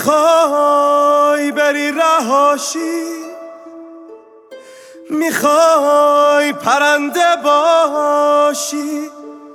میخوای بری رهاشی، میخوای پرنده باشی،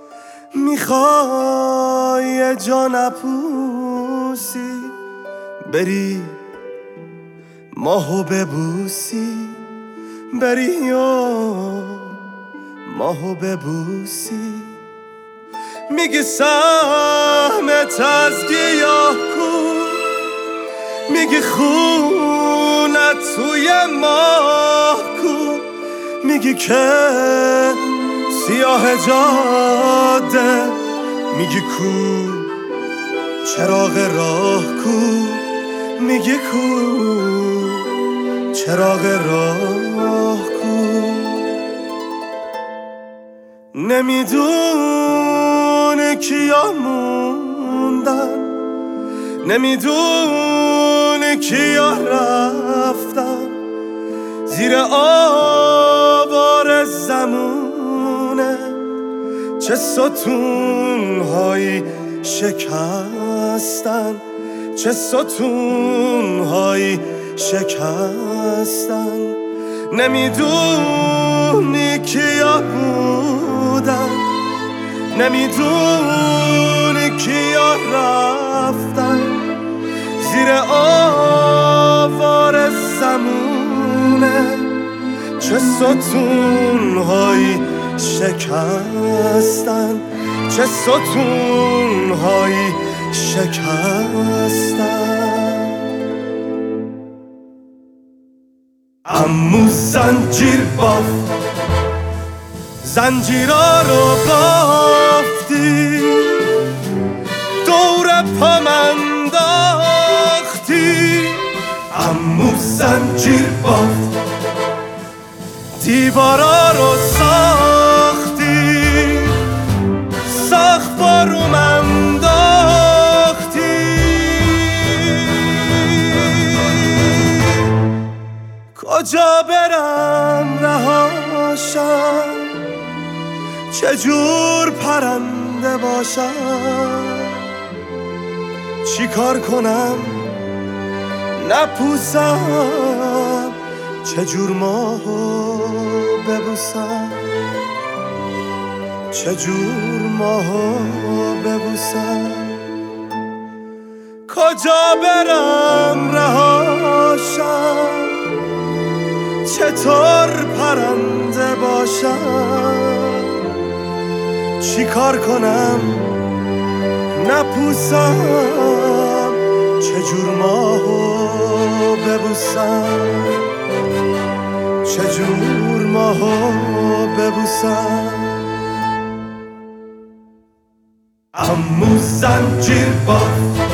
میخوای یه جا نپوسی، بری ماهو ببوسی، بری یا ماهو ببوسی. میگی سهمت از گیاه کو، میگی خونت توی ماه کو، میگی که سیاه جاده، میگی کو چراغ راه کو، میگی کو چراغ راه کو. نمیدونه کیا موندن، نمیدونه کیا رفتن، زیر آوار زمونه چه ستونهایی شکستن، چه ستونهایی شکستن. نمیدونی کیا بودن، نمیدونی کیا رفتن، زیر آوار زمونه چه ستونهایی شکستن، چه ستونهایی شکستن. عمو زنجیر بافت، زنجیرا رو بافتی، دور پام انداختی. عمو زنجیر بافت، دیوارا رو ساختی، ساخت باروم انداختی. کجا برم رهاشم، چجور پرنده باشم، چی کار کنم نپوسم، چجور ماهو ببوسم، چجور ماهو ببوسم. کجا برم رهاشم، چطور پرنده باشم، چی کار کنم نپوسم، چجور ماهو ببوسم، چجور ماهو ببوسم. عمو زنجیر بافت،